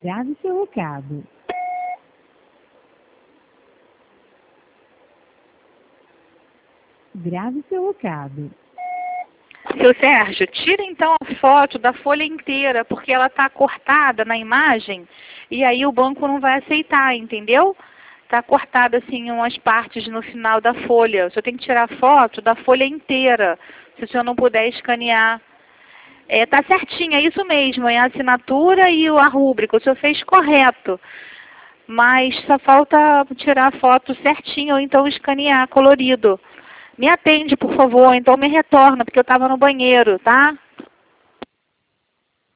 Grave seu recado. Grave seu recado. Seu Sérgio, tira então a foto da folha inteira, porque ela está cortada na imagem e aí o banco não vai aceitar, entendeu? Está cortada assim umas partes no final da folha. O senhor tem que tirar foto da folha inteira, se o senhor não puder escanear. Tá certinho, é isso mesmo, é a assinatura e a rúbrica. O senhor fez correto, mas só falta tirar a foto certinho ou então escanear colorido. Me atende, por favor, então me retorna, porque eu estava no banheiro, tá?